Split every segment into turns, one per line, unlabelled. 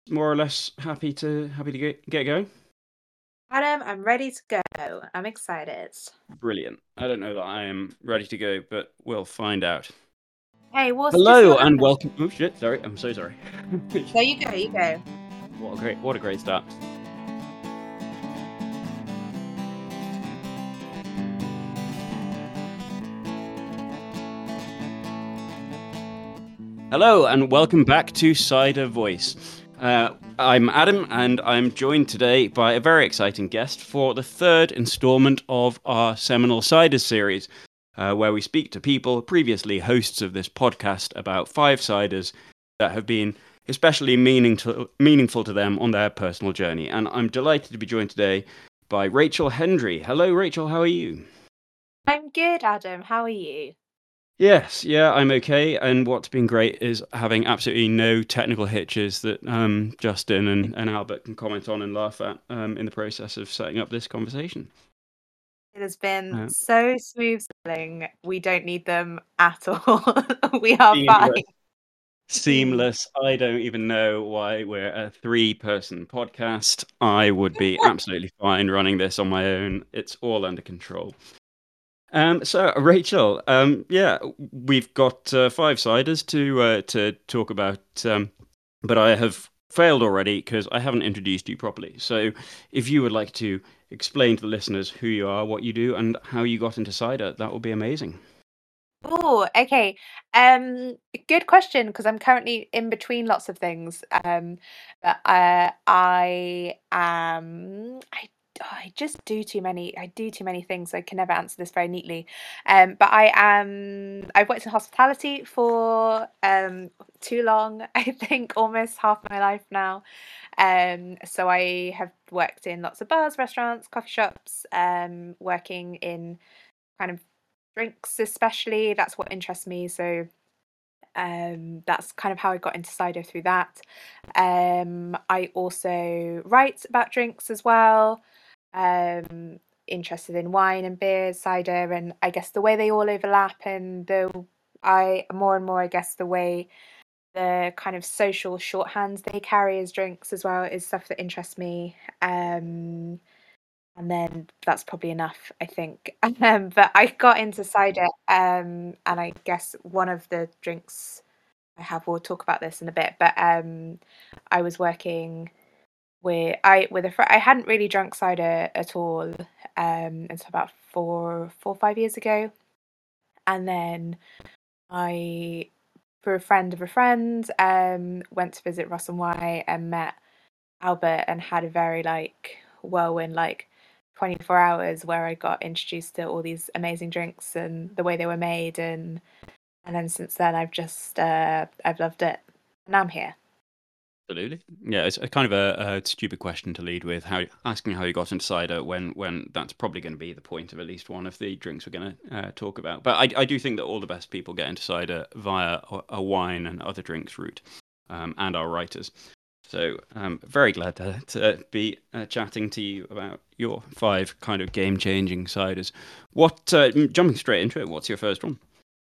more or less happy to get going?
Adam, I'm ready to go. I'm excited.
Brilliant. I don't know that I am ready to go, but we'll find out.
Hey, we'll see
Hello
what
and
happens.
welcome. Oh shit! Sorry, I'm so sorry.
There you go, you go.
What a great start. Hello and welcome back to Cider Voice. I'm Adam, and I'm joined today by a very exciting guest for the third instalment of our Seminole Ciders series, where we speak to people, previously hosts of this podcast, about five ciders that have been especially meaningful to them on their personal journey. And I'm delighted to be joined today by Rachel Hendry. Hello, Rachel, how are you?
I'm good, Adam. How are you?
Yes, yeah, I'm okay. And what's been great is having absolutely no technical hitches that Justin and Albert can comment on and laugh at in the process of setting up this conversation.
It has been
Uh,
so smooth sailing. We don't need them at all. We are fine.
seamless, seamless. I don't even know why we're a three-person podcast. I would be absolutely fine running this on my own. It's all under control. So Rachel, yeah, we've got five ciders to talk about, but I have failed already because I haven't introduced you properly. So, if you would like to explain to the listeners who you are, what you do, and how you got into cider, that would be amazing.
Oh, okay. Good question because I'm currently in between lots of things. I just do too many. I do too many things. I can never answer this very neatly. I've worked in hospitality for too long. I think almost half my life now. So I have worked in lots of bars, restaurants, coffee shops. Working in kind of drinks especially. That's what interests me. So that's kind of how I got into cider through that. I also write about drinks as well. Um, Interested in wine and beer, cider, and I guess the way they all overlap, and the I more and more I guess the way the kind of social shorthands they carry as drinks as well is stuff that interests me. And then that's probably enough, I think. But I got into cider, and I guess one of the drinks I have, we'll talk about this in a bit, but I was working with a friend. I hadn't really drunk cider at all until about 5 years ago, and then I, for a friend of a friend, went to visit Ross and Y and met Albert and had a very like whirlwind 24 hours where I got introduced to all these amazing drinks and the way they were made, and then since then I've loved it. And now I'm here.
Absolutely. Yeah, it's a kind of a stupid question to lead with, how asking how you got into cider when that's probably going to be the point of at least one of the drinks we're going to talk about. But I do think that all the best people get into cider via a wine and other drinks route, and our writers. So very glad to be chatting to you about your five kind of game-changing ciders. Jumping straight into it, what's your first one?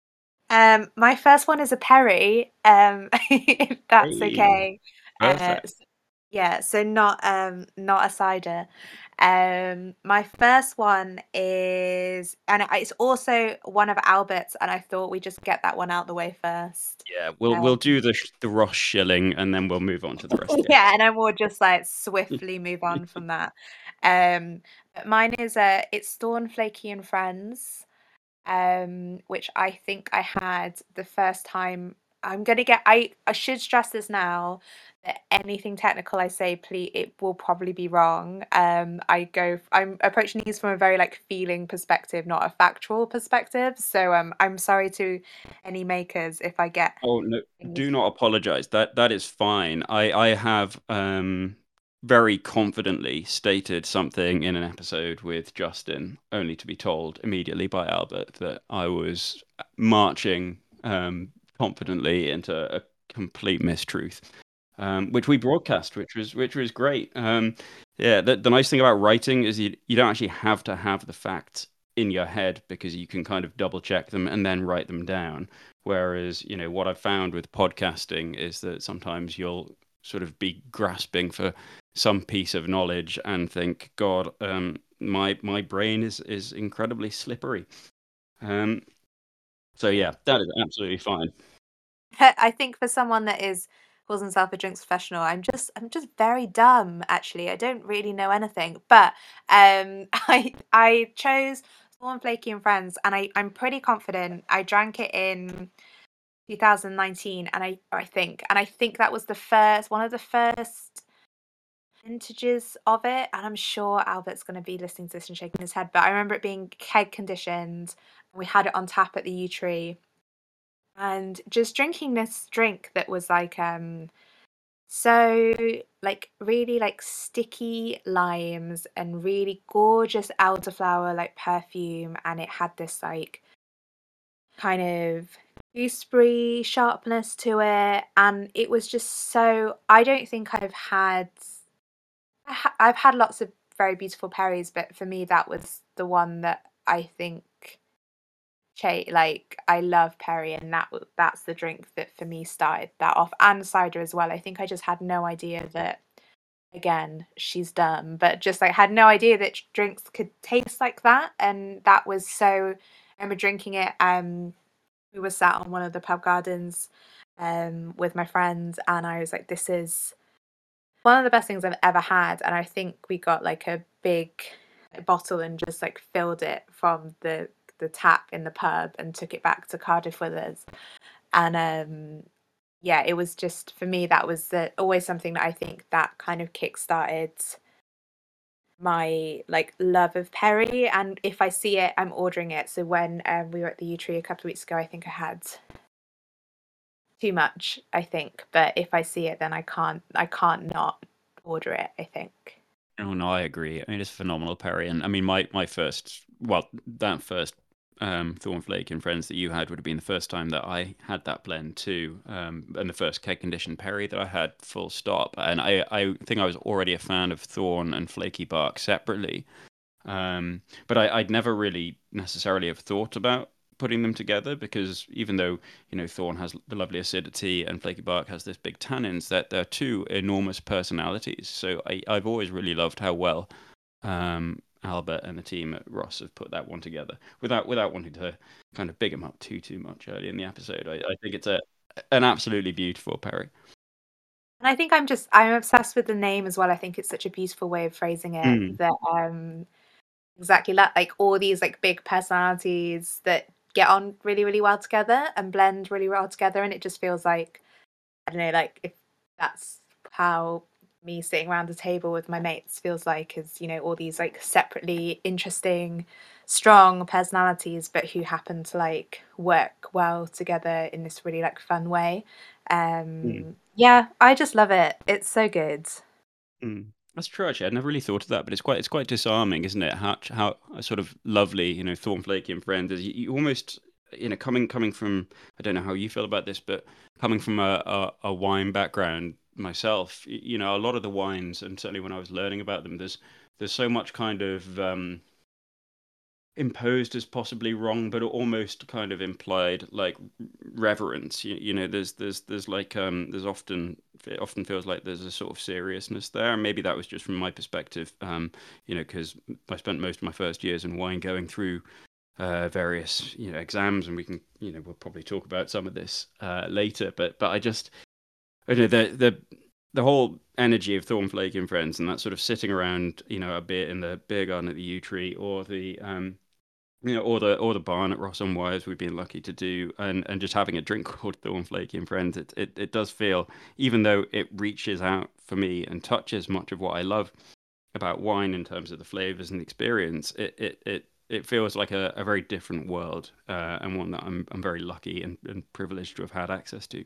My first one is a Perry, if that's
Hey,
okay.
perfect.
Yeah, so not a cider. My first one is, and it's also one of Albert's, and I thought we just get that one out the way first.
Yeah, we'll
Um,
do the Ross shilling, and then we'll move on to the rest. Yeah.
yeah, and then we'll just like swiftly move on from that. But mine is it's Thorn Flaky and Friends, which I think I had the first time. I should stress this now that anything technical I say, please, it will probably be wrong. I'm approaching these from a very like feeling perspective, not a factual perspective. So I'm sorry to any makers if I get
Oh no,
things.
do not apologize. That is fine. I have very confidently stated something in an episode with Justin, only to be told immediately by Albert that I was marching confidently into a complete mistruth, which we broadcast, which was great. Yeah, the nice thing about writing is you don't actually have to have the facts in your head because you can kind of double check them and then write them down. Whereas, what I've found with podcasting is that sometimes you'll sort of be grasping for some piece of knowledge and think, God, my brain is incredibly slippery. Um, so yeah, that is absolutely fine.
I think for someone that is calls himself a drinks professional, I'm just very dumb actually. I don't really know anything. But I chose Thorn Flaky and Friends and I'm pretty confident. I drank it in 2019 and I think that was the first one of the first vintages of it, and I'm sure Albert's going to be listening to this and shaking his head, but I remember it being keg conditioned. We had it on tap at the Yew Tree, and just drinking this drink that was like so like really like sticky limes and really gorgeous elderflower like perfume, and it had this like kind of gooseberry sharpness to it, and it was just so I don't think I've had lots of very beautiful perries, but for me that was the one that I think like I love perry, and that's the drink that for me started that off, and cider as well. I think I just had no idea that again, she's dumb, but just like had no idea that drinks could taste like that, and that was so. I remember drinking it. We were sat on one of the pub gardens, with my friends, and I was like, "This is one of the best things I've ever had." And I think we got like a big bottle and just like filled it from the tap in the pub and took it back to Cardiff with us. And yeah, it was just for me that was always something that I think that kind of kick-started my like love of Perry. And if I see it, I'm ordering it. So when we were at the Yew Tree a couple of weeks ago, I think I had too much, I think. But if I see it, then I can't not order it, I think.
Oh no, I agree. I mean, it's phenomenal, Perry. And I mean, my first, well, that first Thornflake and Friends that you had would have been the first time that I had that blend too, and the first keg conditioned Perry that I had, full stop. And I think I was already a fan of Thorn and Flaky Bark separately, but I'd never really necessarily have thought about putting them together because even though Thorn has the lovely acidity and Flaky Bark has this big tannins, that they're two enormous personalities. So I've always really loved how well Albert and the team at Ross have put that one together without wanting to kind of big him up too much early in the episode. I think it's an absolutely beautiful Perry.
And I think I'm obsessed with the name as well. I think it's such a beautiful way of phrasing it
Mm,
that exactly that, like all these like big personalities that get on really, really well together and blend really well together, and it just feels like I don't know, like if that's how me sitting around a table with my mates feels like is, all these like separately interesting, strong personalities, but who happen to like work well together in this really like fun way.
mm.
Yeah, I just love it. It's so good.
Mm. That's true, actually. I'd never really thought of that, but it's quite disarming, isn't it? How sort of lovely, Thornflake and Friends is. You almost, coming from. I don't know how you feel about this, but coming from a wine background myself, a lot of the wines, and certainly when I was learning about them, there's so much kind of imposed as possibly wrong, but almost kind of implied like reverence. There's like there's often it often feels like there's a sort of seriousness there, and maybe that was just from my perspective, because I spent most of my first years in wine going through various exams, and we can we'll probably talk about some of this later, but I don't know the whole energy of Thornflake and Friends and that sort of sitting around a beer in the beer garden at the Yew Tree or the or the barn at Ross on Wires we've been lucky to do, and just having a drink called Thornflake and Friends. It does feel, even though it reaches out for me and touches much of what I love about wine in terms of the flavors and the experience, it feels like a very different world, and one that I'm very lucky and privileged to have had access to.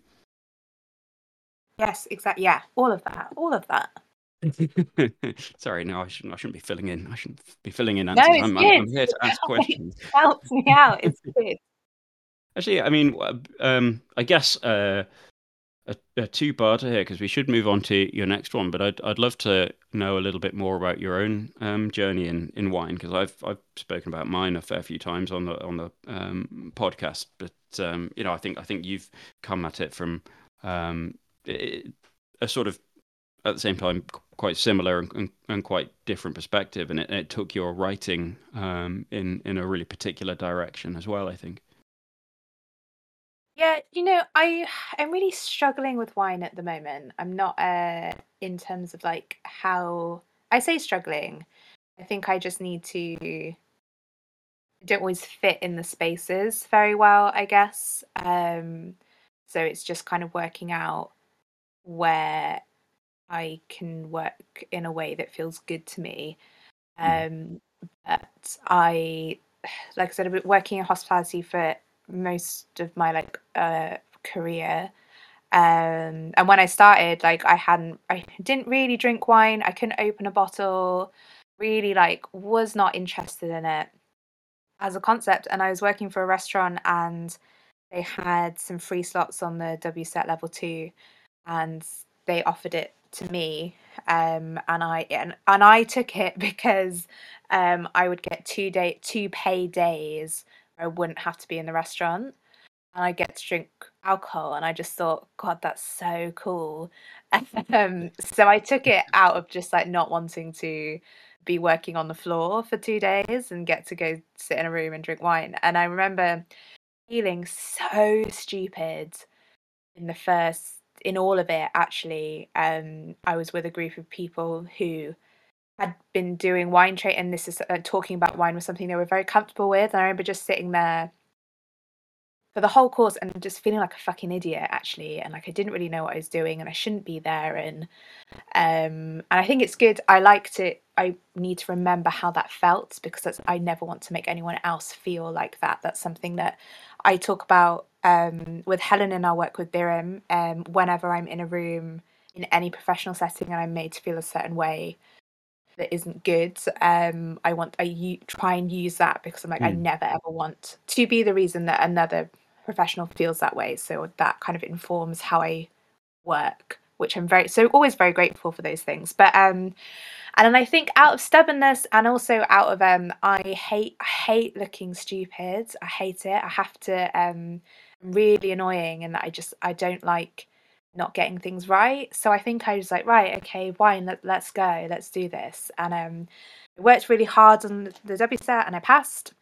Yes, exactly. Yeah, all of that. All of that.
Sorry, no, I shouldn't be filling in. I shouldn't be filling in
No,
answers.
it's
I'm
good.
here to ask
It
questions.
helps me out. It's good.
Actually, I mean, I guess a two-parter here because we should move on to your next one. But I'd love to know a little bit more about your own journey in wine because I've spoken about mine a fair few times on the podcast. But I think you've come at it from um, i a sort of at the same time quite similar and quite different perspective, and it took your writing in a really particular direction as well, I think.
Yeah, I'm really struggling with wine at the moment. I'm not in terms of like how I say struggling. I think I just need to don't always fit in the spaces very well, I guess. So it's just kind of working out where I can work in a way that feels good to me.
Mm.
Um, but like I said, I've been working in hospitality for most of my career. And when I started, like I didn't really drink wine. I couldn't open a bottle. Really, like, was not interested in it as a concept. And I was working for a restaurant, and they had some free slots on the WSET level two, and they offered it to me. And I took it because I would get 2 pay days where I wouldn't have to be in the restaurant, and I get to drink alcohol. And I just thought, God, that's so cool. So I took it out of just like not wanting to be working on the floor for 2 days and get to go sit in a room and drink wine. And I remember feeling so stupid in the first in all of it actually. I was with a group of people who had been doing wine trade, and this is talking about wine was something they were very comfortable with. And I remember just sitting there for the whole course and just feeling like a fucking idiot actually, and like I didn't really know what I was doing and I shouldn't be there. And I think it's good. I need to remember how that felt, because I never want to make anyone else feel like that. That's something that I talk about with Helen in our work with Birim. Whenever I'm in a room in any professional setting and I'm made to feel a certain way that isn't good, try and use that, because I'm like, I
Mm.
never ever want to be the reason that another professional feels that way. So that kind of informs how I work, which I'm always very grateful for those things. But and then I think out of stubbornness, and also out of I hate looking stupid. I hate it. I have to really annoying, and I don't like not getting things right. So I think I was like, right, okay, wine, let's go, let's do this. And I worked really hard on the WSET and I passed.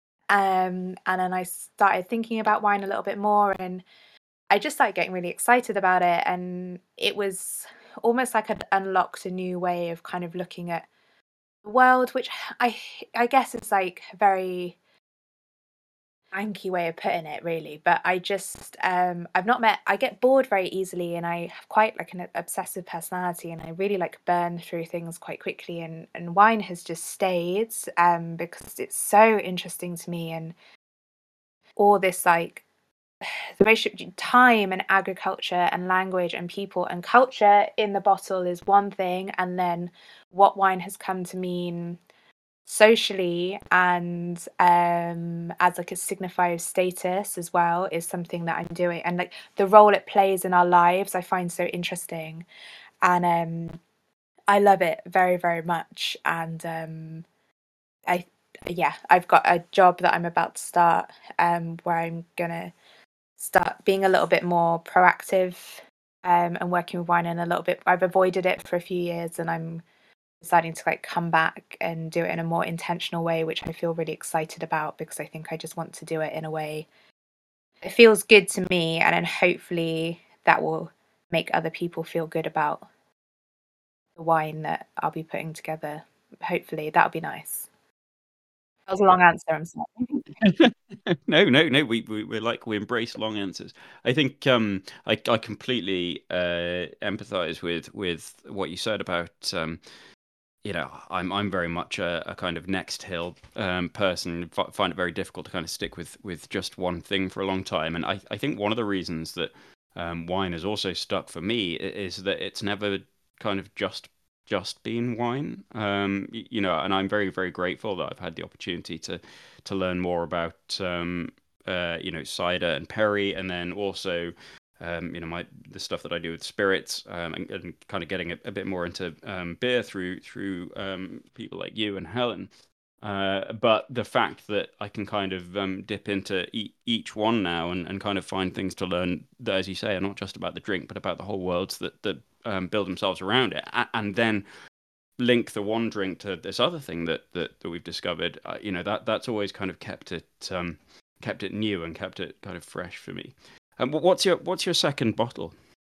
And then I started thinking about wine a little bit more, and I just started getting really excited about it. And it was almost like I'd unlocked a new way of kind of looking at the world, which I I guess is like a very anky way of putting it, really. But I've not met I get bored very easily, and I have quite like an obsessive personality, and I really like burn through things quite quickly. And wine has just stayed because it's so interesting to me, and all this like the relationship between time and agriculture and language and people and culture in the bottle is one thing, and then what wine has come to mean socially and as like a signifier of status as well is something that I'm doing, and like the role it plays in our lives I find so interesting. And I love it very, very much. And I yeah, I've got a job that I'm about to start where I'm gonna start being a little bit more proactive and working with wine, and a little bit I've avoided it for a few years, and I'm deciding to like come back and do it in a more intentional way, which I feel really excited about, because I think I just want to do it in a way that feels good to me, and then hopefully that will make other people feel good about the wine that I'll be putting together. Hopefully that'll be nice. That was a long answer, I'm sorry.
No, no, no. We embrace long answers. I think I completely empathize with what you said about I'm very much a kind of next hill person. Find it very difficult to kind of stick with just one thing for a long time. And I think one of the reasons that wine has also stuck for me is that it's never kind of just been wine. And I'm very, very grateful that I've had the opportunity to learn more about cider and perry, and then also my the stuff that I do with spirits, and kind of getting a bit more into beer through people like you and Helen. But the fact that I can kind of dip into each one now, and kind of find things to learn that, as you say, are not just about the drink, but about the whole worlds that build themselves around it, and then link the one drink to this other thing that we've discovered. That's always kind of kept it new and kept it kind of fresh for me. And what's your second bottle?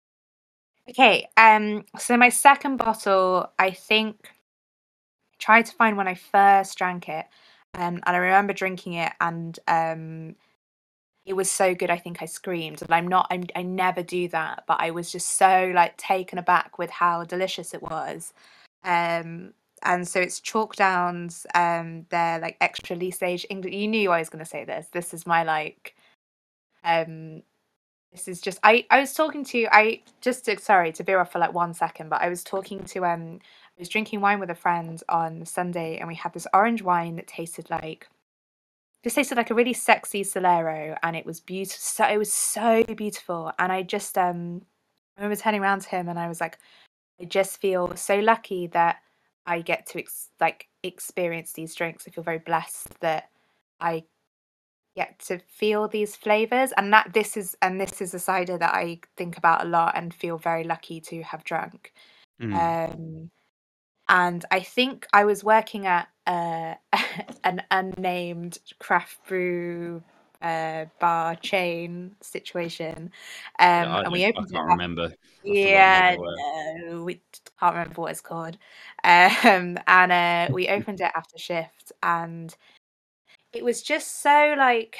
Okay, so my second bottle, I think, tried to find when I first drank it, and I remember drinking it, and it was so good. I think I screamed, and I never do that, but I was just so like taken aback with how delicious it was. Um, and so it's Chalk Downs. They're like extra lease age English. You knew I was going to say this. This is my like. Um, this is just. I was talking to. I just to, sorry to veer off for like 1 second, but I was talking to. I was drinking wine with a friend on Sunday, and we had this orange wine that tasted like. This tasted like a really sexy Solero, and it was beautiful. So it was so beautiful, and I just I remember turning around to him, and I was like, I just feel so lucky that I get to experience these drinks. I feel very blessed that I get to feel these flavors, and this is a cider that I think about a lot and feel very lucky to have drunk.
Mm.
Um, and I think I was working at an unnamed craft brew bar chain situation,
Yeah,
and we
I
opened it.
can't remember. I've forgotten what they
Yeah,
were.
no, we can't remember what it's called. And we opened it after shift, and it was just so like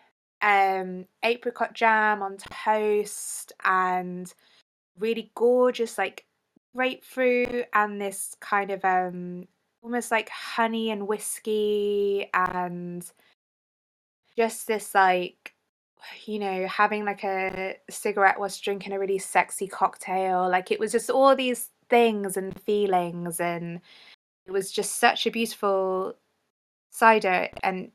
apricot jam on toast and really gorgeous like grapefruit and this kind of almost like honey and whiskey and just this like having like a cigarette whilst drinking a really sexy cocktail. Like it was just all these things and feelings, and it was just such a beautiful cider. And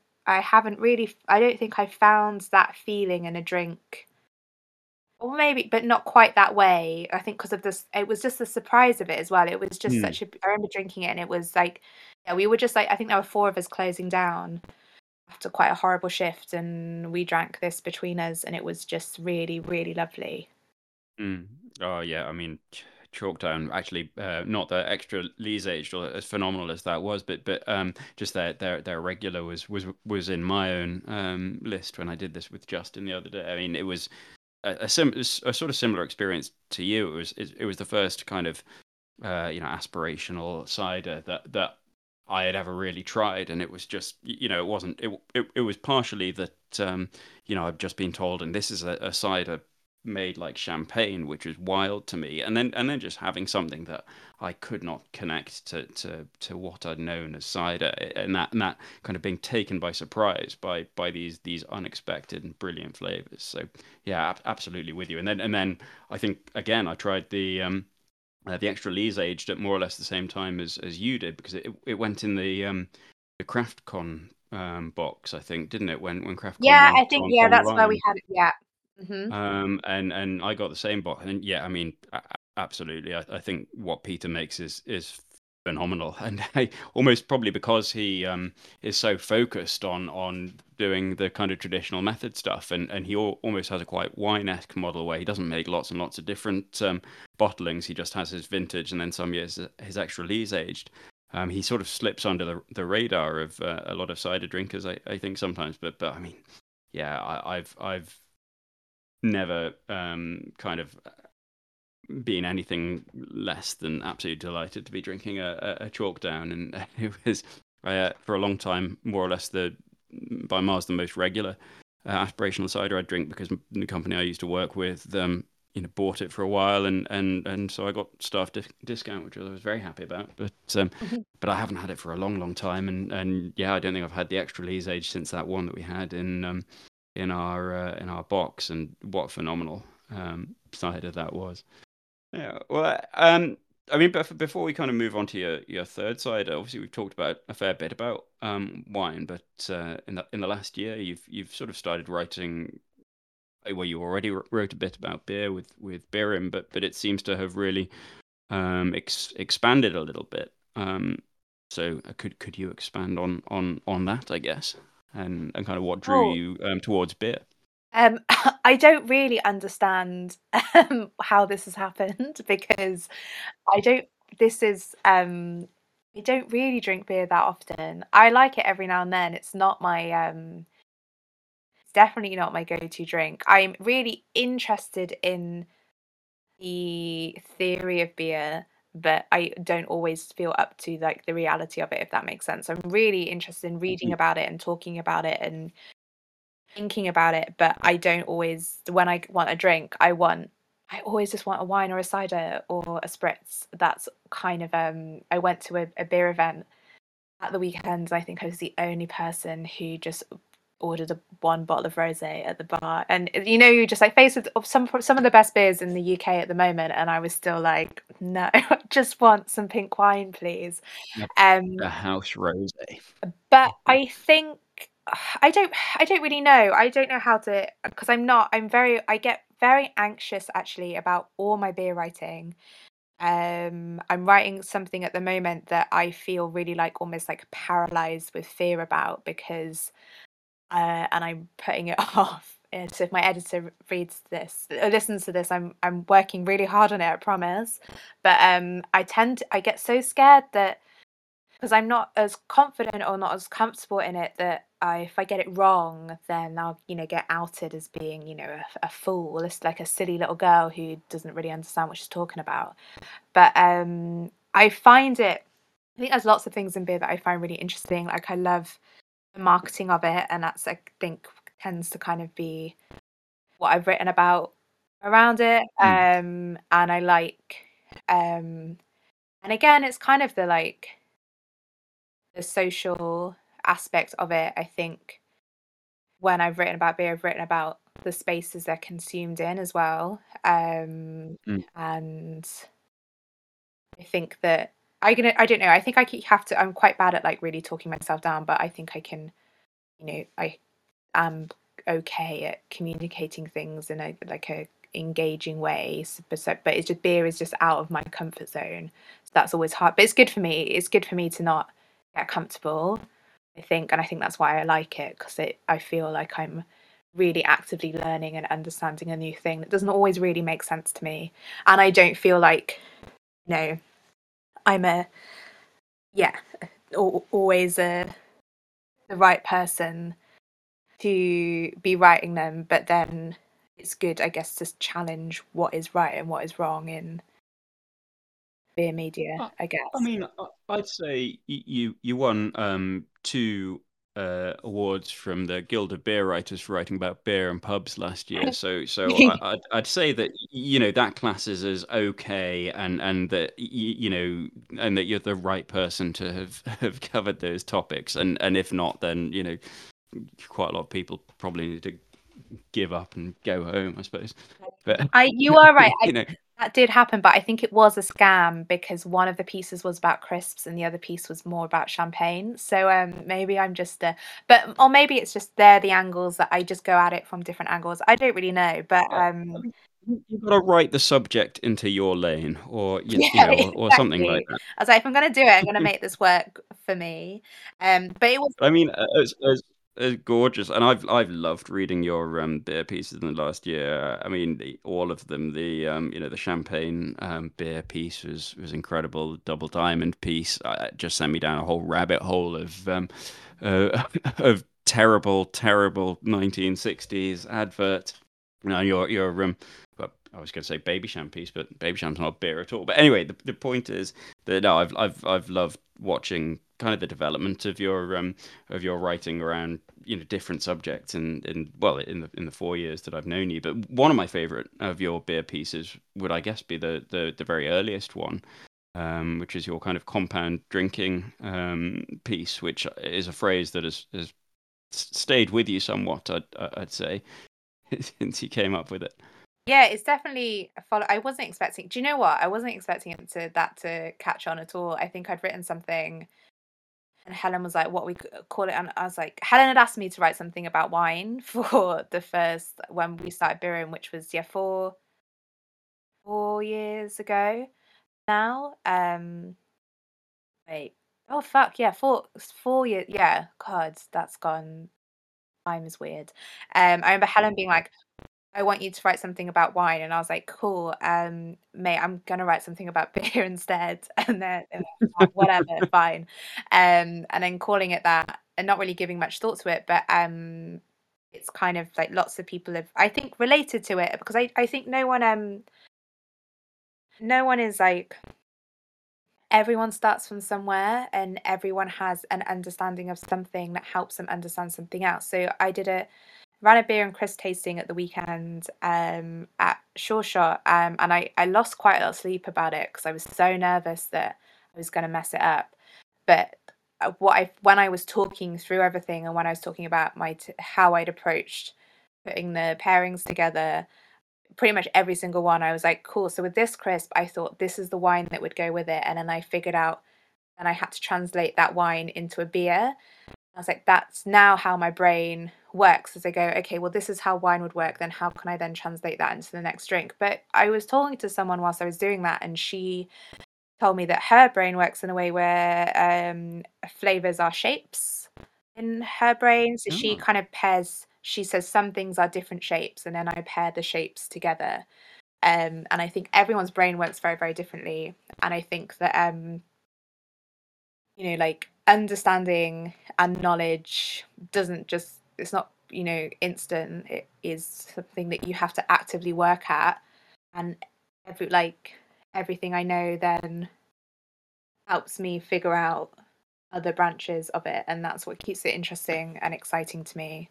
I don't think I found that feeling in a drink. Or maybe, but not quite that way. I think because of this, it was just the surprise of it as well. It was just
Mm.
such a. I remember drinking it, and it was like, yeah, we were just like, I think there were four of us closing down after quite a horrible shift, and we drank this between us, and it was just really, really lovely.
Mm. Oh yeah, I mean, Chalkdown actually, not the extra Lee's aged or as phenomenal as that was, but just their regular was in my own list when I did this with Justin the other day. I mean, it was a sort of similar experience to you. It was the first kind of aspirational cider that I had ever really tried, and it was just it wasn't it was partially that I've just been told, and this is a cider made like champagne, which was wild to me, and then just having something that I could not connect to what I'd known as cider, and that kind of being taken by surprise by these unexpected and brilliant flavors. So yeah, absolutely with you. And then I think again I tried the extra Lee's aged at more or less the same time as you did, because it went in the CraftCon box, I think, didn't it? When CraftCon
Yeah,
went
I think yeah, that's where we
online.
had it. Yeah. Hmm.
And I got the same box, and yeah, I mean, absolutely. I think what Peter makes is phenomenal, and almost probably because he is so focused on doing the kind of traditional method stuff, and he almost has a quite wine-esque model where he doesn't make lots and lots of different bottlings. He just has his vintage, and then some years his extra lees aged. He sort of slips under the radar of a lot of cider drinkers, I think sometimes, but I mean, yeah, I've never kind of been anything less than absolutely delighted to be drinking a chalk down, and it was for a long time more or less the by miles the most regular aspirational cider I drink, because the company I used to work with bought it for a while, and so I got staff discount, which I was very happy about, but I haven't had it for a long time, and yeah, I don't think I've had the extra lees age since that one that we had in our box, and what phenomenal cider that was. Yeah. Well, I mean, but before we kind of move on to your third cider, obviously we've talked about a fair bit about wine, but in the last year, you've sort of started writing. Well, you already wrote a bit about beer with Birim, but it seems to have really expanded a little bit. So could you expand on that, I guess, and kind of what drew
Oh,
you towards beer?
I don't really understand how this has happened because I don't. This is I don't really drink beer that often. I like it every now and then. It's not my it's definitely not my go-to drink. I'm really interested in the theory of beer, but I don't always feel up to like the reality of it, if that makes sense. I'm really interested in reading about it and talking about it and thinking about it, but I don't always, when I want a drink, I always just want a wine or a cider or a spritz. That's kind of I went to a beer event at the weekend. I think I was the only person who just ordered one bottle of rosé at the bar, and you just like faced with some of the best beers in the UK at the moment, and I was still like, no, I just want some pink wine, please.
Yeah.
Um,
The house rosé.
but I think I don't really know. I don't know how to, because I get very anxious actually about all my beer writing. I'm writing something at the moment that I feel really like almost like paralyzed with fear about because and I'm putting it off. So if my editor reads this or listens to this, I'm working really hard on it, I promise. But I get so scared that because I'm not as confident or not as comfortable in it that if I get it wrong, then I'll get outed as being a fool. It's like a silly little girl who doesn't really understand what she's talking about. But I find it. I think there's lots of things in beer that I find really interesting. Like I love the marketing of it, and that's I think tends to kind of be what I've written about around it.
Mm,
And I like, and again, it's kind of the social aspect of it. I think when I've written about beer, I've written about the spaces they're consumed in as well.
mm.
And I think that I don't know. I think have to. I'm quite bad at like really talking myself down, but I think I can. I am okay at communicating things in a engaging way. But it's just beer is just out of my comfort zone. So that's always hard. But it's good for me. It's good for me to not get comfortable, I think, and I think that's why I like it because I feel like I'm really actively learning and understanding a new thing that doesn't always really make sense to me, and I don't feel like you know I'm a yeah always the right person to be writing them, but then it's good, I guess, to challenge what is right and what is wrong in beer media,
I,
I
I
guess.
mean, I'd say you won two awards from the Guild of Beer Writers for writing about beer and pubs last year. So I'd say that that classes as okay, and that and that you're the right person to have covered those topics. And if not, then quite a lot of people probably need to give up and go home, I suppose. But
You are right.
you know.
That did happen, but I think it was a scam because one of the pieces was about crisps and the other piece was more about champagne. So maybe I'm just but or maybe it's just they're the angles that I just go at it from different angles. I don't really know, but
You've got to write the subject into your lane, or
yeah,
or something like
exactly. I was like, if I'm gonna do it, I'm gonna
that.
make this work for me. But it was
I mean, as gorgeous, and I've loved reading your beer pieces in the last year. I mean, all of them. The the champagne beer piece was incredible. Double Diamond piece just sent me down a whole rabbit hole of terrible 1960s advert. Now your well, I was going to say Babycham piece, but Babysham's not beer at all. But anyway, the point is that no, I've loved watching kind of the development of your writing around different subjects in well in the 4 years that I've known you. But one of my favorite of your beer pieces would I guess be the very earliest one, which is your kind of compound drinking piece, which is a phrase that has stayed with you somewhat, I'd say, since you came up with it.
yeah, it's definitely a follow. I wasn't expecting. Do you know what? I wasn't expecting that to catch on at all. I think I'd written something, and Helen was like, "What we call it?" And I was like, Helen had asked me to write something about wine for the first when we started brewing, which was yeah 4 years ago now. Wait, oh fuck yeah, 4 years. Yeah, God, that's gone. time is weird. I remember Helen being like, I want you to write something about wine, and I was like, cool, mate, I'm gonna write something about beer instead. And then they were like, whatever, fine. And then calling it that and not really giving much thought to it, but it's kind of like lots of people have, I think, related to it because I think no one is like, everyone starts from somewhere and everyone has an understanding of something that helps them understand something else. So I ran a beer and Chris tasting at the weekend at Sure Shot, and I lost quite a lot of sleep about it because I was so nervous that I was going to mess it up. But when I was talking through everything and when I was talking about how I'd approached putting the pairings together, pretty much every single one, I was like, cool. So with this crisp, I thought this is the wine that would go with it, and then I figured out, and I had to translate that wine into a beer. I was like, that's now how my brain works as I go, okay, well, this is how wine would work. Then how can I then translate that into the next drink? But I was talking to someone whilst I was doing that, and she told me that her brain works in a way where flavors are shapes in her brain. So she
Oh.
kind of pairs, she says some things are different shapes, and then I pair the shapes together. And I think everyone's brain works very, very differently. And I think that like understanding and knowledge doesn't just, it's not, instant. It is something that you have to actively work at. And everything I know then helps me figure out other branches of it. And that's what keeps it interesting and exciting to me.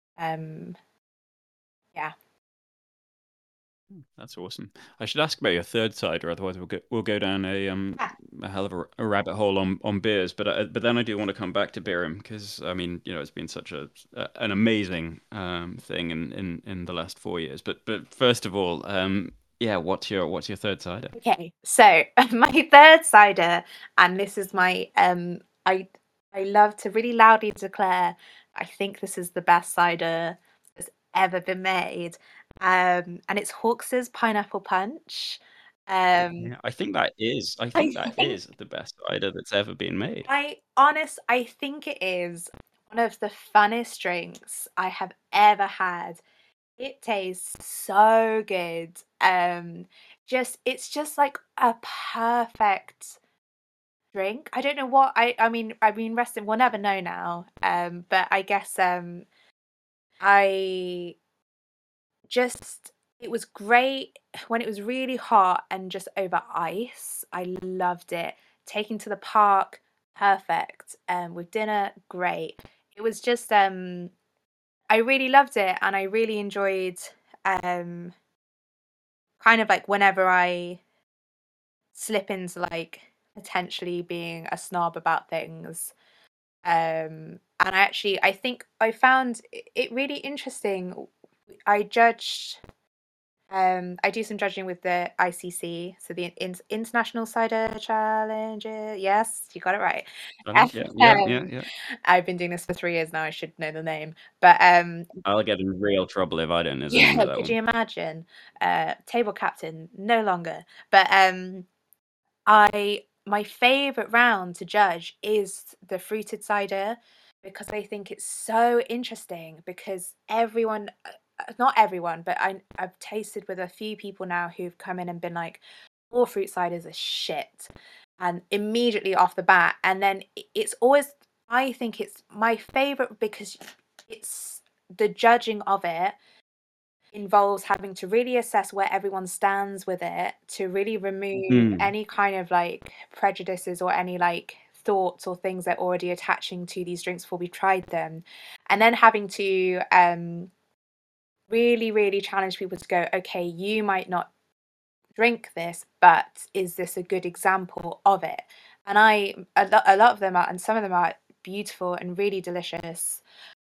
Yeah.
That's awesome. I should ask about your third cider, otherwise we'll go down
Ah,
a hell of a rabbit hole on beers. But then I do want to come back to Birim because I mean it's been such an amazing thing in the last 4 years. But first of all, yeah, what's your third cider?
okay. So my third cider, and this is my I love to really loudly declare I think this is the best cider that's ever been made. And it's Hawks's Pineapple Punch. Um,
Yeah, I
I
think that
think
is the best cider that's ever been made.
I think it is one of the funnest drinks I have ever had. It tastes so good. It's just like a perfect drink. I don't know what I mean resting we'll never know now. But I guess I just it was great when it was really hot and just over ice. I loved it. Taking to the park, perfect. With dinner, great. It was just I really loved it and I really enjoyed um kind of like whenever I slip into like potentially being a snob about things. And I think I found it really interesting. I judged I do some judging with the ICC, so the International Cider Challenge. Yes, you got it right.
Challenge? Yeah, yeah, yeah,
Um,
yeah.
I've been doing this for 3 years now. I should know the name, but
I'll get in real trouble if I don't know the
yeah,
name of that
could you
one.
imagine? Table captain, no longer. But I my favorite round to judge is the fruited cider because I think it's so interesting because not everyone, but I've tasted with a few people now who've come in and been like, all fruit ciders are shit. And immediately off the bat, and then it's always, I think it's my favorite because it's the judging of it involves having to really assess where everyone stands with it to really remove
Mm.
any kind of like prejudices or any like thoughts or things they're already attaching to these drinks before we tried them. And then having to really, really challenge people to go, okay, you might not drink this, but is this a good example of it? And a lot of them are, and some of them are beautiful and really delicious.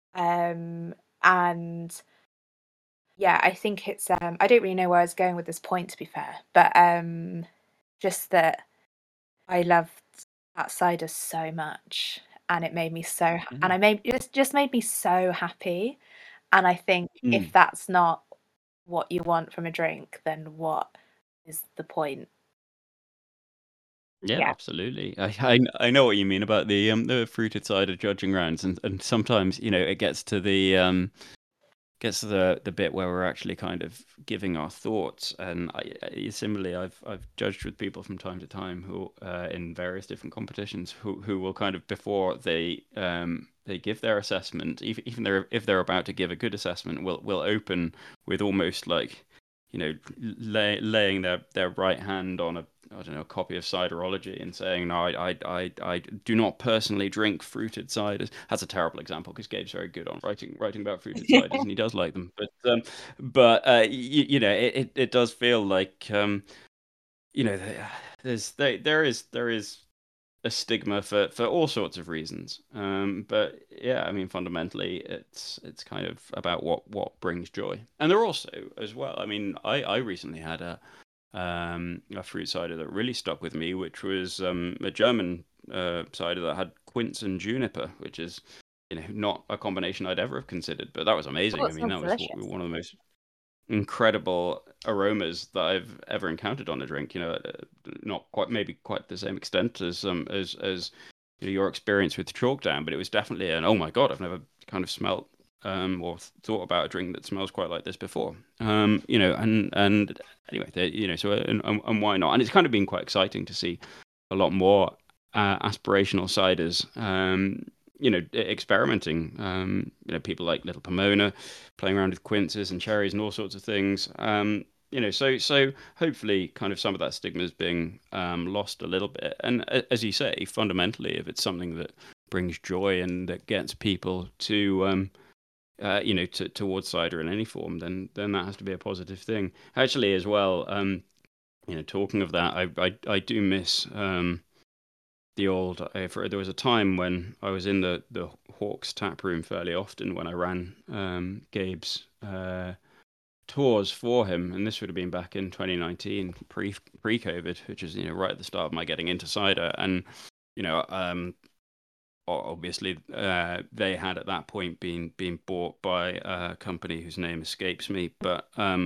And yeah, I think it's I don't really know where I was going with this point to be fair, but just that I loved that cider so much and it made me so and
Mm.
I made it just made me so happy. And I think if
Mm.
that's not what you want from a drink, then what is the point?
Yeah,
Yeah.
absolutely. I know what you mean about the fruited cider judging rounds, and sometimes it gets to the bit where we're actually kind of giving our thoughts. And similarly, I've judged with people from time to time who in various different competitions who will kind of before they give their assessment, even if they're about to give a good assessment, will open with almost like laying their right hand on a I don't know, a copy of Ciderology and saying, no, I do not personally drink fruited ciders. That's a terrible example because Gabe's very good on writing about fruited ciders and he does like them. It does feel like you know, there is a stigma for all sorts of reasons. But yeah, I mean, fundamentally, it's kind of about what brings joy, and there are also as well. I mean, I recently had a fruit cider that really stuck with me, which was a German cider that had quince and juniper, which is not a combination I'd ever have considered, but that was
Oh,
amazing. I
it
mean,
sounds
that was
delicious.
one of the most incredible aromas that I've ever encountered on a drink. Not quite maybe quite the same extent as your experience with Chalkdown, but it was definitely an oh my god, I've never kind of smelt or thought about a drink that smells quite like this before. And anyway, so and why not? And it's kind of been quite exciting to see a lot more aspirational ciders. Experimenting. People like Little Pomona playing around with quinces and cherries and all sorts of things. So hopefully, kind of some of that stigma is being lost a little bit. And as you say, fundamentally, if it's something that brings joy and that gets people towards cider in any form, then that has to be a positive thing. Actually, as well, talking of that, I do miss the old. There was a time when I was in the Hawks tap room fairly often when I ran Gabe's tours for him, and this would have been back in 2019, pre-COVID, which is right at the start of my getting into cider, and you know obviously they had at that point been bought by a company whose name escapes me, but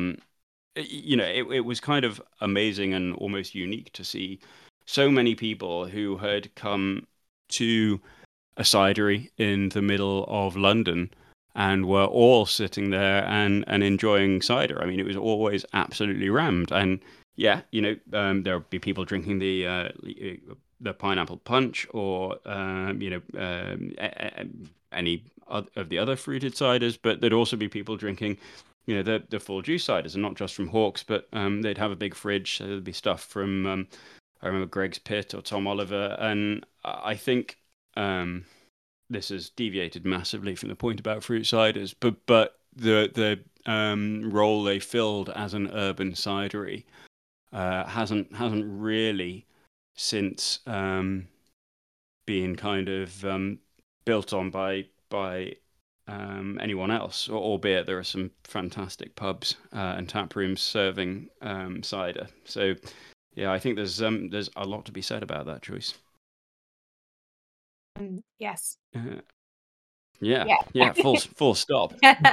it was kind of amazing and almost unique to see so many people who had come to a cidery in the middle of London and were all sitting there and enjoying cider. I mean, it was always absolutely rammed. And yeah, there would be people drinking the pineapple punch or any of the other fruited ciders, but there'd also be people drinking the full juice ciders, and not just from Hawks, but they'd have a big fridge. So there'd be stuff from I remember Greg's Pit or Tom Oliver, and I think this has deviated massively from the point about fruit ciders, but the role they filled as an urban cidery hasn't really since been kind of built on by anyone else, albeit there are some fantastic pubs and tap rooms serving cider. So yeah, I think there's a lot to be said about that choice.
Yes.
Uh, yeah,
Yeah.
yeah, full stop.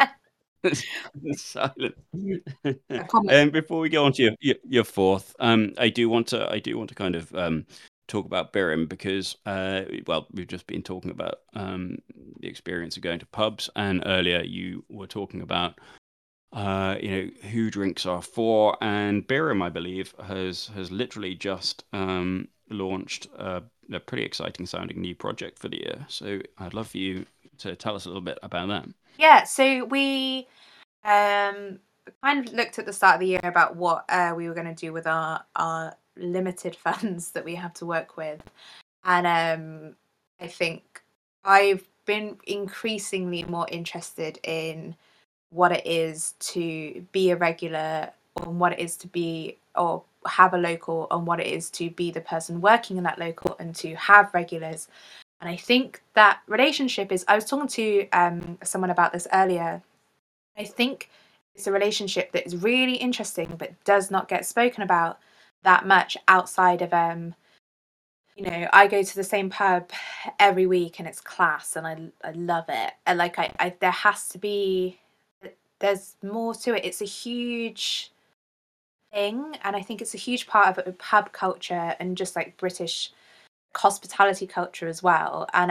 Silent.
A comment.
And before we go on to your fourth, I do want to kind of talk about Birim because well, we've just been talking about the experience of going to pubs, and earlier you were talking about who drinks are for, and Birim, I believe, has literally just launched a pretty exciting sounding new project for the year. So I'd love for you to tell us a little bit about that.
Yeah, so we kind of looked at the start of the year about what we were going to do with our limited funds that we have to work with, and I think I've been increasingly more interested in what it is to be a regular, on what it is to be or have a local, on what it is to be the person working in that local and to have regulars. And I think that relationship is, I was talking to someone about this earlier. I think it's a relationship that is really interesting but does not get spoken about that much outside of I go to the same pub every week and it's class and I love it. And like I there has to be there's more to it. It's a huge thing, and I think it's a huge part of pub culture and just like British hospitality culture as well. And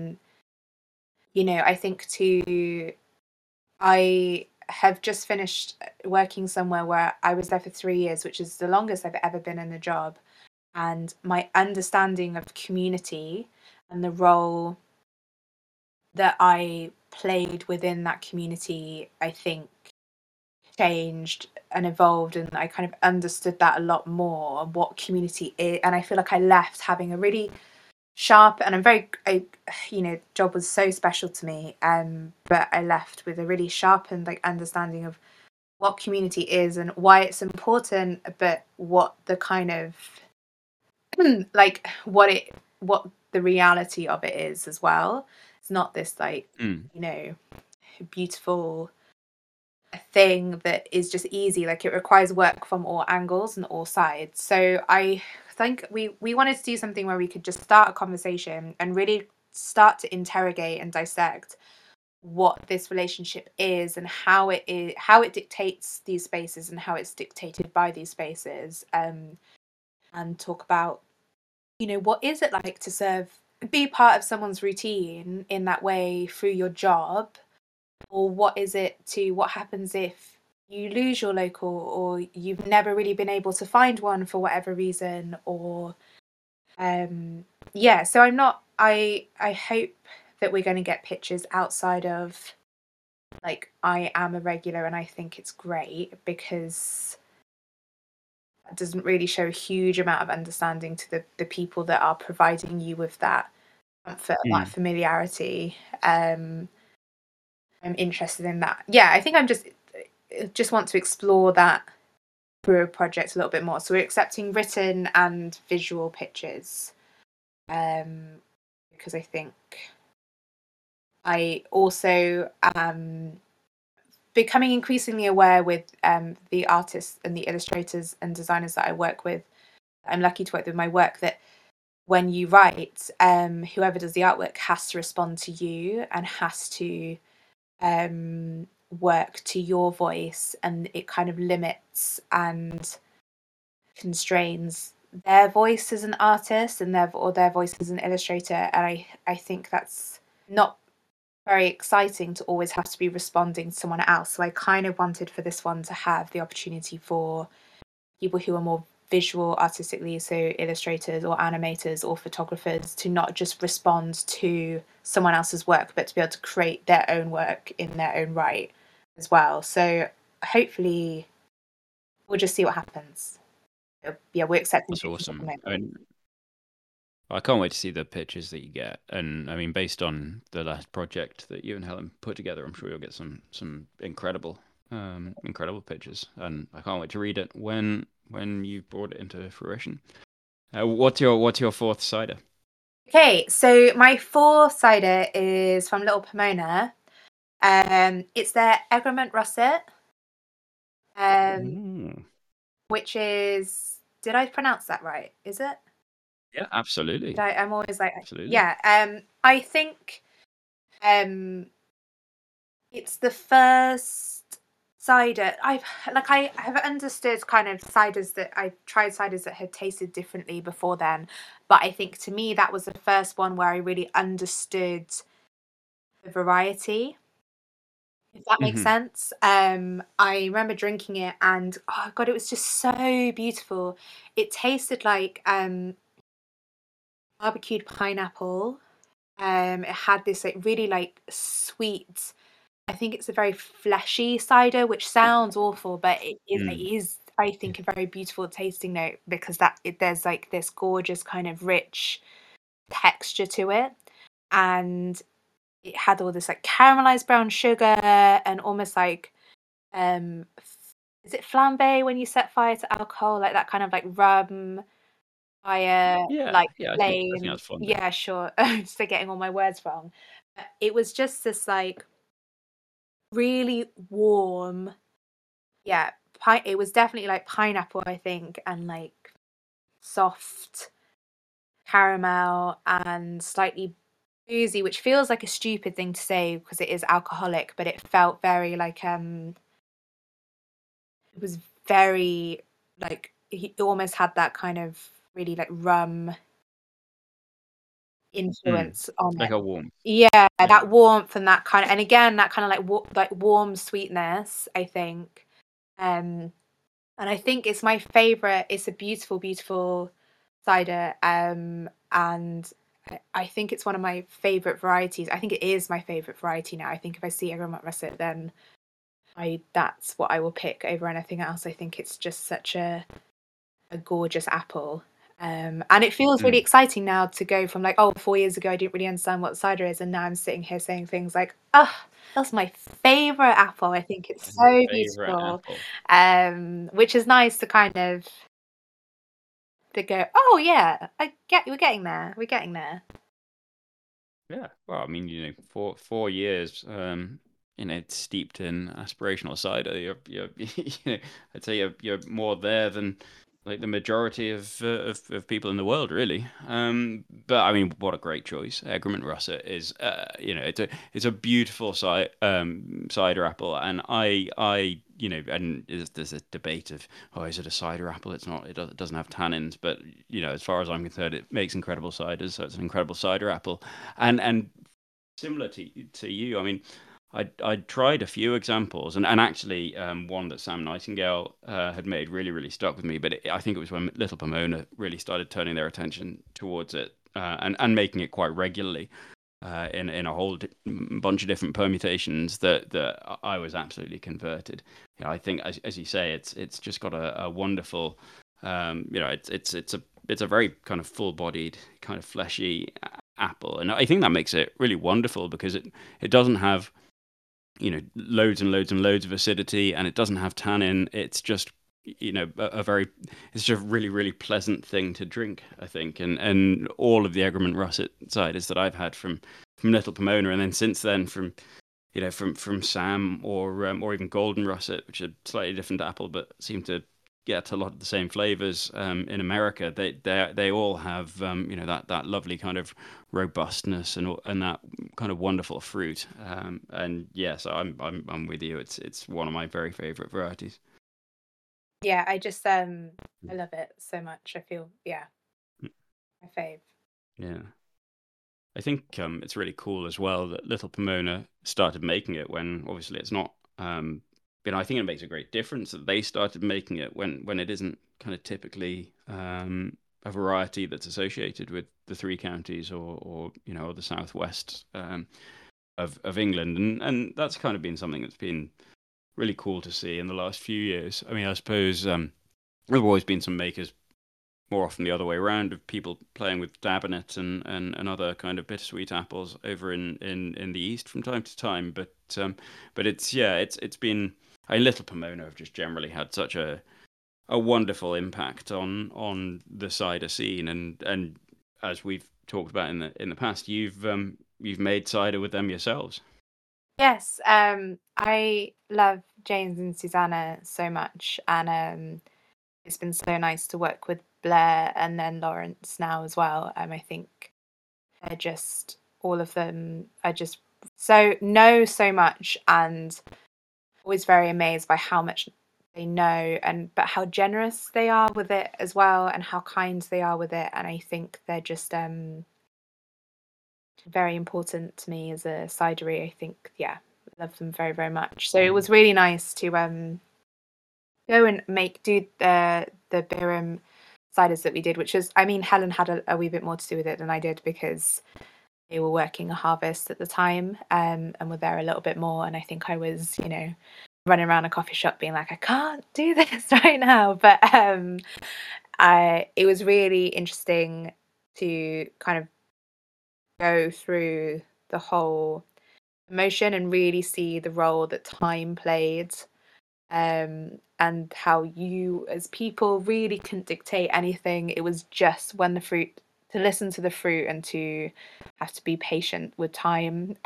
I think too, I have just finished working somewhere where I was there for 3 years, which is the longest I've ever been in a job. And my understanding of community and the role that I played within that community, I think changed and evolved, and I kind of understood that a lot more, what community is. And I feel like I left having a really sharp, and job was so special to me, but I left with a really sharpened like understanding of what community is and why it's important, but what the kind of like what the reality of it is as well. It's not this like
Mm.
beautiful thing that is just easy. Like, it requires work from all angles and all sides. So I think we wanted to do something where we could just start a conversation and really start to interrogate and dissect what this relationship is and how it dictates these spaces and how it's dictated by these spaces, and talk about what is it like to be part of someone's routine in that way through your job, or what happens if you lose your local, or you've never really been able to find one for whatever reason, or so I hope that we're going to get pictures outside of like I am a regular and I think it's great, because that doesn't really show a huge amount of understanding to the people that are providing you with that comfort, that
Mm.
familiarity. I'm interested in that. Yeah, I think I'm just want to explore that through a project a little bit more. So we're accepting written and visual pictures, because I think I also am becoming increasingly aware with the artists and the illustrators and designers that I work with. I'm lucky to work with my work, that when you write, whoever does the artwork has to respond to you and has to work to your voice, and it kind of limits and constrains their voice as an artist and their voice as an illustrator. And I think that's not very exciting to always have to be responding to someone else. So I kind of wanted for this one to have the opportunity for people who are more visual artistically, so illustrators or animators or photographers, to not just respond to someone else's work, but to be able to create their own work in their own right as well. So hopefully we'll just see what happens. Yeah, we're accepting
That's
pictures at the
awesome.
moment.
I mean, I can't wait to see the pictures that you get. And I mean, based on the last project that you and Helen put together, I'm sure you'll get some incredible pictures. And I can't wait to read it when you've brought it into fruition. What's your fourth cider?
Okay, so my fourth cider is from Little Pomona. It's their Egremont Russet, um,
Mm.
which is, did I pronounce that right? Is it?
Yeah, absolutely,
I'm always like,
absolutely.
yeah. I think um, it's the first cider I have understood kind of ciders that I've tried ciders that had tasted differently before then, but I think to me that was the first one where I really understood the variety, if that makes
Hmm.
sense. I remember drinking it, and oh god, it was just so beautiful. It tasted like barbecued pineapple. It had this like really like sweet. I think it's a very fleshy cider, which sounds awful, but it
Mm.
is I think a very beautiful tasting note, because there's like this gorgeous kind of rich texture to it, and it had all this like caramelized brown sugar and almost like is it flambe when you set fire to alcohol, like that kind of like rum fire,
Yeah,
like
yeah. I think
flame.
that's fun.
Yeah, sure. Still getting all my words wrong. It was just this like really warm, yeah. It was definitely like pineapple, I think, and like soft caramel and slightly boozy, which feels like a stupid thing to say because it is alcoholic, but it felt very like it was very like he almost had that kind of really like rum
Mm.
influence on
Like
it.
a warmth.
Yeah,
Yeah.
that warmth and that kind of, and again that kind of like warm sweetness, I think. Um, and I think it's my favorite. It's a beautiful, beautiful cider. And I think it's one of my favorite varieties. I think it is my favorite variety now. I think if I see Egremont Russet, then I that's what I will pick over anything else. I think it's just such a gorgeous apple. And it feels really
Mm.
exciting now to go from like, oh, 4 years ago I didn't really understand what cider is, and now I'm sitting here saying things like, oh, that's my favorite apple. I think it's
That's your
so
favorite
beautiful.
apple.
Which is nice to kind of to go, oh yeah, we're getting there. We're getting there.
Yeah. Well, I mean, 4 years, steeped in aspirational cider. You're I'd say you're more there than like the majority of people in the world, really. But I mean, what a great choice. Egremont Russet is, it's a beautiful cider apple, and and there's a debate of, oh, is it a cider apple? It's not. It doesn't have tannins, but as far as I'm concerned, it makes incredible ciders, so it's an incredible cider apple. And similar to you, I mean, I tried a few examples, and actually one that Sam Nightingale had made really really stuck with me. But I think it was when Little Pomona really started turning their attention towards it, and making it quite regularly. In a whole bunch of different permutations that I was absolutely converted. I think, as you say, it's just got a wonderful, it's a very kind of full-bodied, kind of fleshy apple, and I think that makes it really wonderful because it doesn't have loads and loads and loads of acidity, and it doesn't have tannin. It's just a very, it's just a really really pleasant thing to drink, I think. And all of the Egremont Russet ciders that I've had from Little Pomona, and then since then from Sam, or even Golden Russet, which are slightly different apple but seem to get a lot of the same flavors in America. They all have that lovely kind of robustness and that kind of wonderful fruit. And yes, I'm with you. It's one of my very favorite varieties.
Yeah, I love it so much. I feel, yeah, my fave.
Yeah. I think it's really cool as well that Little Pomona started making it when obviously it's not. I think it makes a great difference that they started making it when it isn't kind of typically a variety that's associated with the three counties or the southwest of England, and that's kind of been something that's been really cool to see in the last few years. I mean, I suppose there have always been some makers more often the other way around of people playing with Dabinet and other kind of bittersweet apples over in the east from time to time. But it's been a Little Pomona have just generally had such a wonderful impact on the cider scene, and as we've talked about in the past, you've made cider with them yourselves.
Yes, I love James and Susanna so much, and it's been so nice to work with Blair and then Lawrence now as well. I think they're just all of them are just so know so much, and always very amazed by how much they know, and but how generous they are with it as well, and how kind they are with it. And I think they're just very important to me as a cidery. I think, yeah, I love them very, very much. So it was really nice to go and do the Biram ciders that we did, which was, I mean, Helen had a wee bit more to do with it than I did because they were working a harvest at the time, and were there a little bit more. And I think I was, running around a coffee shop being like, I can't do this right now. But I it was really interesting to kind of go through the whole emotion and really see the role that time played, and how you as people really couldn't dictate anything. It was just when the fruit to listen to the fruit and to have to be patient with time,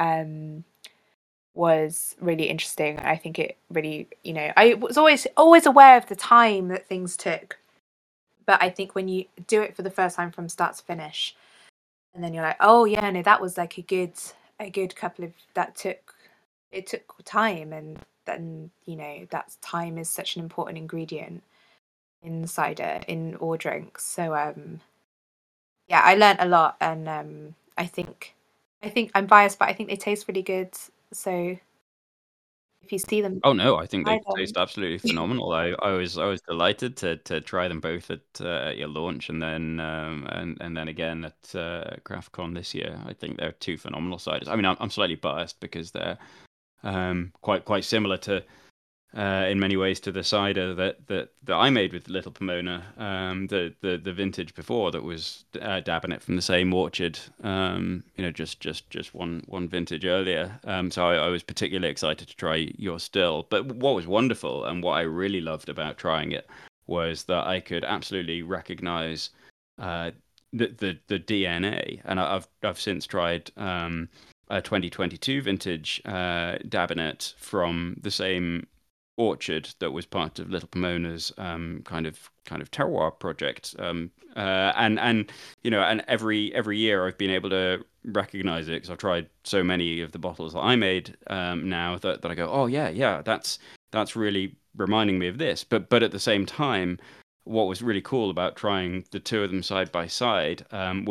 was really interesting. I think it really, I was always aware of the time that things took, but I think when you do it for the first time from start to finish, and then you're like, oh yeah, no, that was like a good couple of that took it took time, and then that's time is such an important ingredient. in cider in or drinks. So yeah, I learnt a lot, and I think I'm biased, but I think they taste really good. So if you see them,
Oh no, I think they
try them.
taste absolutely phenomenal. I was delighted to try them both at your launch, and then and then again at CraftCon this year. I think they're two phenomenal ciders. I mean, I'm slightly biased because they're quite similar to in many ways to the cider that I made with Little Pomona, the vintage before that was dabbing it from the same orchard, just one vintage earlier. So I was particularly excited to try your still. But what was wonderful and what I really loved about trying it was that I could absolutely recognize uh, the DNA, and I've since tried. A 2022 vintage Dabinet from the same orchard that was part of Little Pomona's kind of terroir project. And and every year I've been able to recognize it because I've tried so many of the bottles that I made now that I go, oh yeah, that's really reminding me of this. But at the same time, what was really cool about trying the two of them side by side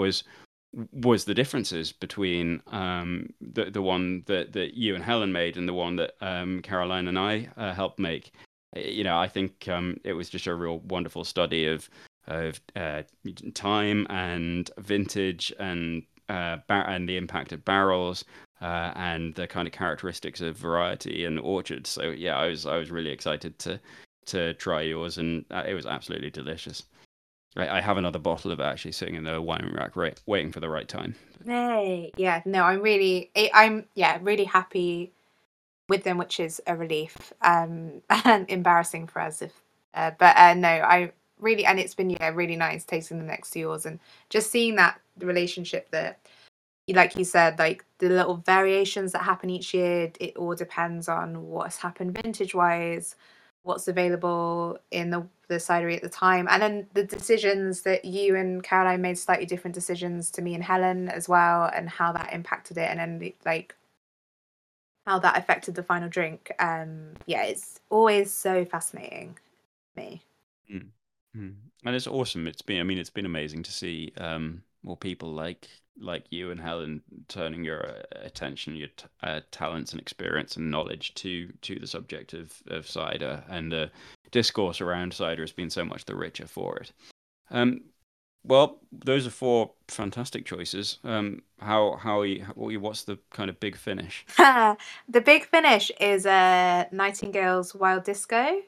was the differences between the one that you and Helen made and the one that Caroline and I helped make. I think it was just a real wonderful study of time and vintage and the impact of barrels and the kind of characteristics of variety and orchards. So yeah, I was really excited to try yours, and it was absolutely delicious. I have another bottle of it actually sitting in the wine rack, right, waiting for the right time.
Nay, yeah, no, I'm yeah, really happy with them, which is a relief. And embarrassing for us if, but no, I really, and it's been yeah really nice tasting them next to yours and just seeing that the relationship that, like you said, like the little variations that happen each year. It all depends on what's happened vintage wise, what's available in the cidery at the time, and then the decisions that you and Caroline made, slightly different decisions to me and Helen as well, and how that impacted it, and then like how that affected the final drink. Yeah, it's always so fascinating to me.
Mm. Mm. And it's awesome. I mean, it's been amazing to see more people like you and Helen turning your attention, your talents and experience and knowledge to the subject of cider, and discourse around cider has been so much the richer for it. Um, well, those are four fantastic choices. How are you, what's the kind of big finish?
The big finish is Nightingale's Wild Disco.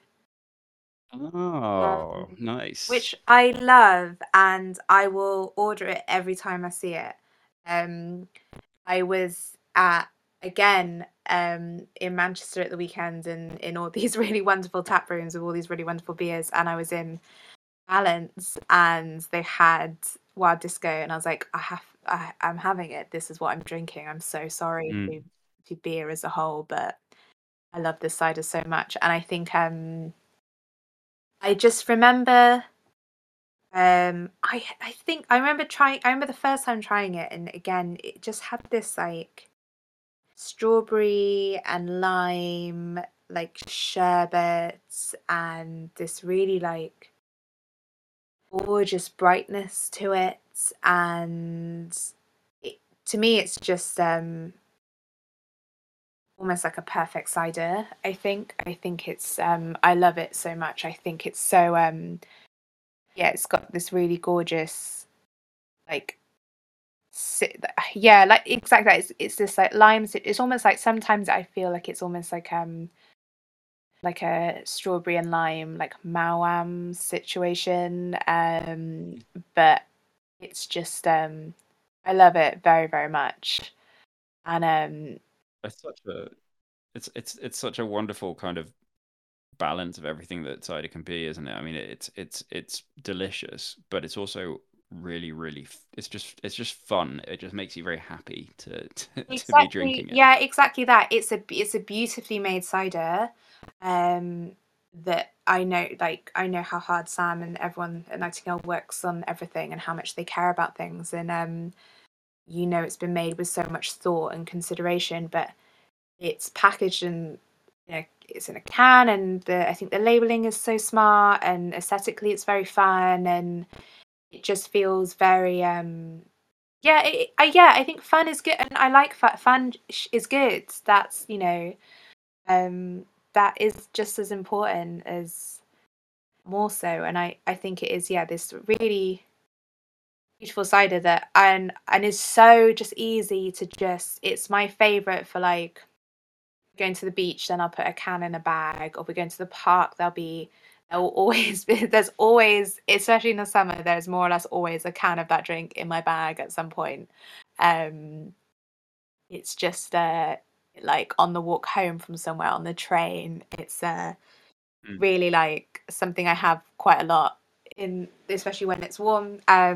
Oh,
um, which
nice.
I love, and I will order it every time I see it. Um, I was at again in Manchester at the weekend, and in all these really wonderful tap rooms with all these really wonderful beers, and I was in Balance, and they had Wild Disco, and I was like, I'm having it. This is what I'm drinking. I'm so sorry to beer as a whole, but I love this cider so much, and I think I just remember I think I remember the first time trying it, and again it just had this like strawberry and lime like sherbet, and this really like gorgeous brightness to it, and it, to me it's just almost like a perfect cider. I think it's I love it so much. I think it's so yeah, it's got this really gorgeous like yeah, like exactly that. It's this like limes. It's almost like sometimes I feel like it's almost like a strawberry and lime like Mawam situation. But it's just I love it very very much. And
It's such a it's such a wonderful kind of balance of everything that cider can be, isn't it? I mean, it's delicious, but it's also really it's just fun. It just makes you very happy to be
exactly,
drinking it.
yeah, exactly that. It's a beautifully made cider. Um, that I know, like I know how hard Sam and everyone at Nightingale works on everything and how much they care about things, and it's been made with so much thought and consideration, but it's packaged and it's in a can, and I think the labeling is so smart, and aesthetically it's very fun, and it just feels very yeah, yeah, I think fun is good, and I like fun is good. That's, um that is just as important as more so, and I think it is, yeah, this really beautiful cider that and is so just easy to just, it's my favorite for like going to the beach, then I'll put a can in a bag, or we're going to the park, there'll always be, there's always, especially in the summer, there's more or less always a can of that drink in my bag at some point. Um, it's just like on the walk home from somewhere on the train. It's
Mm.
really like something I have quite a lot in, especially when it's warm.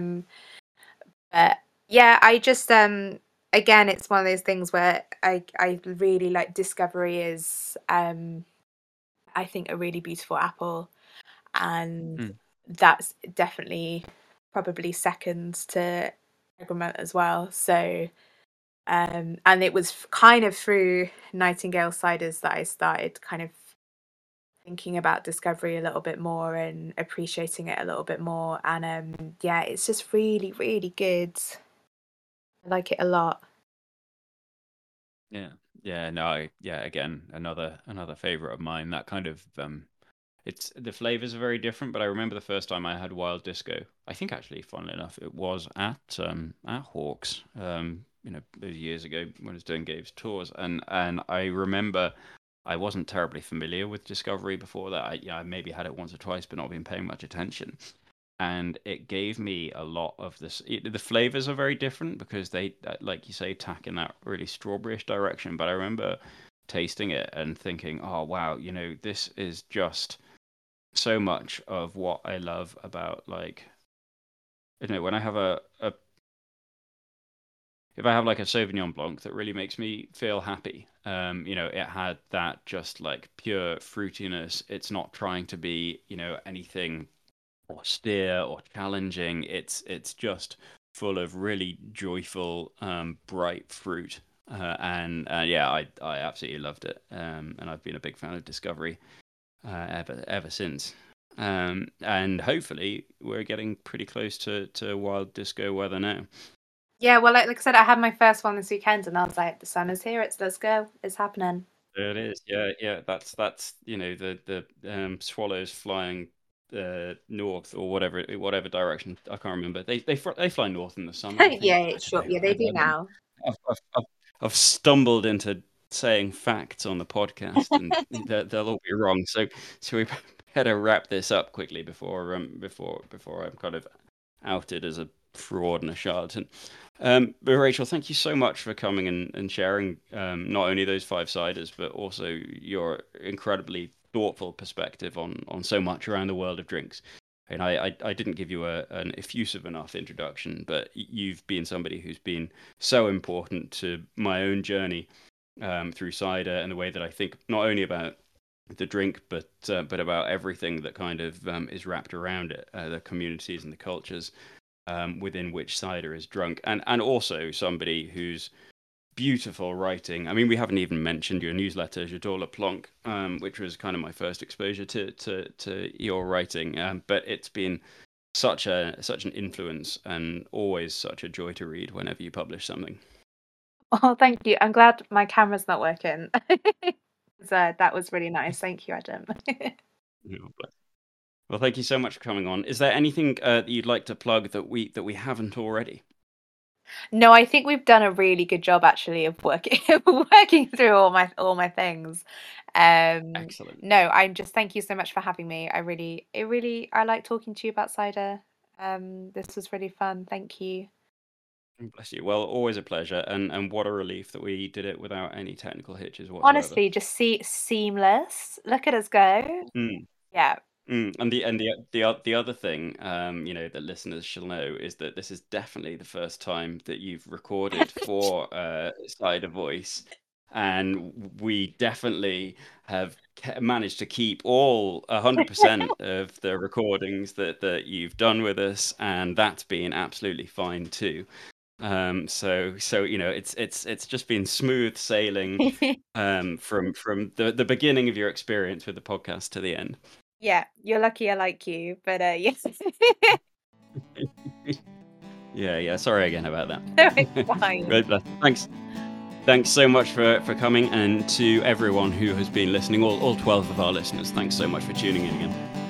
But yeah, I just again, it's one of those things where I really like Discovery is I think a really beautiful apple, and
Mm.
that's definitely probably second to Egremont as well. So and it was kind of through Nightingale ciders that I started kind of thinking about Discovery a little bit more and appreciating it a little bit more. And yeah, it's just really, really good. I like it a lot.
Yeah. Yeah. No. Yeah. Again, another favorite of mine. That kind of it's the flavors are very different. But I remember the first time I had Wild Disco. I think actually, funnily enough, it was at Hawks. Those years ago when I was doing Gabe's tours, and I remember I wasn't terribly familiar with Discovery before that. I maybe had it once or twice, but not been paying much attention. And it gave me a lot of this. The flavors are very different because they, like you say, tack in that really strawberryish direction. But I remember tasting it and thinking, oh wow, this is just so much of what I love about, like, when I have a if I have like a Sauvignon Blanc that really makes me feel happy. It had that just like pure fruitiness. It's not trying to be, anything austere or challenging. It's just full of really joyful, bright fruit. And yeah, I absolutely loved it. And I've been a big fan of Discovery ever since. And hopefully we're getting pretty close to wild disco weather now.
Yeah, well, like I said, I had my first one this weekend, and I was like, the sun is here. Let's go. It's happening.
There it is. Yeah, yeah. That's the swallows flying north or whatever direction. I can't remember. They fly north in the summer, I think.
Yeah,
I don't
sure.
know.
Yeah, they do now.
I've stumbled into saying facts on the podcast, and they'll all be wrong. So we better wrap this up quickly before I'm kind of outed as a fraud and a charlatan. But Rachel, thank you so much for coming and sharing not only those five ciders, but also your incredibly thoughtful perspective on so much around the world of drinks. And I didn't give you an effusive enough introduction, but you've been somebody who's been so important to my own journey through cider and the way that I think not only about the drink, but about everything that kind of is wrapped around it, the communities and the cultures within which cider is drunk, and also somebody whose beautiful writing. I mean, we haven't even mentioned your newsletter, J'adore le Plonk, which was kind of my first exposure to your writing. But it's been such an influence and always such a joy to read whenever you publish something.
Oh, thank you. I'm glad my camera's not working. So that was really nice. Thank you, Adam.
Well, thank you so much for coming on. Is there anything that you'd like to plug that we haven't already?
No, I think we've done a really good job actually of working working through all my things.
Excellent.
No, I'm just, thank you so much for having me. I like talking to you about cider. This was really fun. Thank you.
Bless you. Well, always a pleasure, and what a relief that we did it without any technical hitches whatsoever.
Honestly, just seamless. Look at us go.
Mm.
Yeah.
And the other thing, that listeners shall know is that this is definitely the first time that you've recorded for Cider Voice, and we definitely have managed to keep all 100% of the recordings that you've done with us, and that's been absolutely fine too. So it's just been smooth sailing from the beginning of your experience with the podcast to the end.
Yeah, you're lucky I like you, but yes.
Yeah. Sorry again about that.
No, it's fine.
But thanks so much for coming, and to everyone who has been listening, all 12 of our listeners, thanks so much for tuning in again.